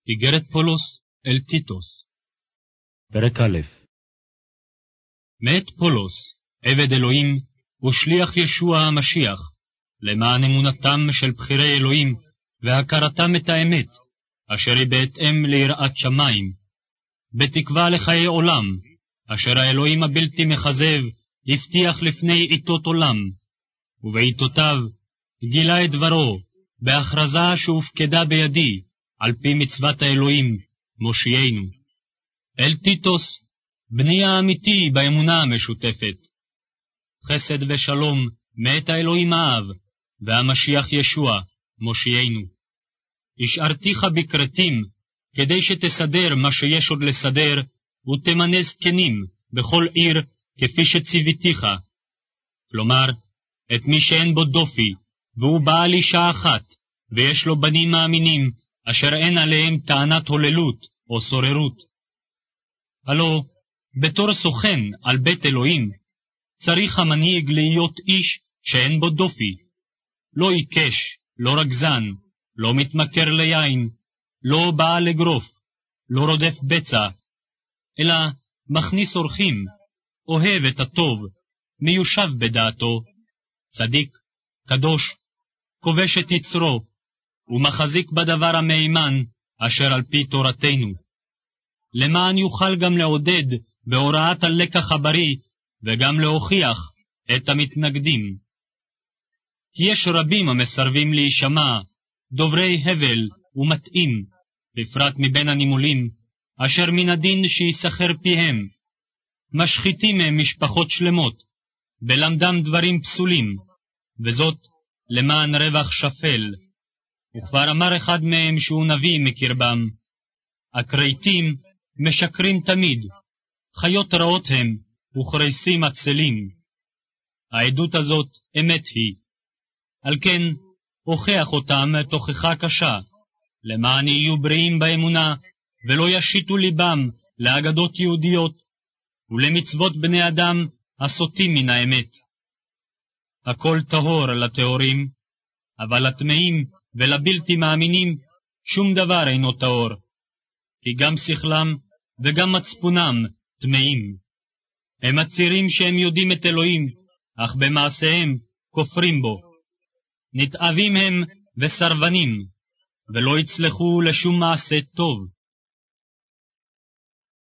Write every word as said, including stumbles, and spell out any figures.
איגרת פולס אל טיטוס. פרק א'. מת פולס, עבד אלוהים, ושליח ישוע המשיח, למען אמונתם של בחירי אלוהים, והכרתם את האמת, אשר היא בהתאם ליראת שמיים, בתקווה לחיי עולם, אשר האלוהים הבלתי מחזב, הבטיח לפני עיתות עולם, ובעיתותיו גילה את דברו, בהכרזה שהופקדה בידי, על פי מצוות האלוהים, מושיענו. אל טיטוס, בני האמיתי באמונה המשותפת. חסד ושלום מאת האלוהים האב, והמשיח ישוע, מושיענו. השארתיך בקרתים, כדי שתסדר מה שיש עוד לסדר, ותמנה זקנים בכל עיר, כפי שציוויתיך. כלומר, את מי שאין בו דופי, והוא בעל אישה אחת, ויש לו בנים מאמינים, אשר אין עליהם טענת הוללות או סוררות. הלא, בתור סוכן על בית אלוהים, צריך המנהיג להיות איש שאין בו דופי, לא עיקש, לא רגזן, לא מתמכר ליין, לא בא לגרוף, לא רודף בצע, אלא מכניס אורחים, אוהב את הטוב, מיושב בדעתו, צדיק, קדוש, כובש את יצרו, ומחזיק בדבר המאימן אשר על פי תורתנו, למען יוכל גם לעודד בהוראת הלקח הבריא, וגם להוכיח את המתנגדים. כי יש רבים המסרבים להישמע, דוברי הבל ומתאים, בפרט מבין הנימולים, אשר מן הדין שיסחר פיהם. משחיתים הם משפחות שלמות, בלמדם דברים פסולים, וזאת למען רווח שפל. וכבר אמר אחד מהם שהוא נביא מקרבם, הקרייתים משקרים תמיד, חיות רעות הם, וכרייסים עצלים. העדות הזאת אמת היא. על כן, הוכח אותם תוכחה קשה, למען יהיו בריאים באמונה, ולא ישיתו ליבם לאגדות יהודיות, ולמצוות בני אדם הסוטים מן האמת. הכל טהור לטהורים, אבל לטמאים ולבלתי מאמינים שום דבר אינו טהור, כי גם שכלם וגם מצפונם טמאים. הם מצהירים שהם יודעים את אלוהים, אך במעשיהם כופרים בו. נתעבים הם וסרבנים, ולא יצלחו לשום מעשה טוב.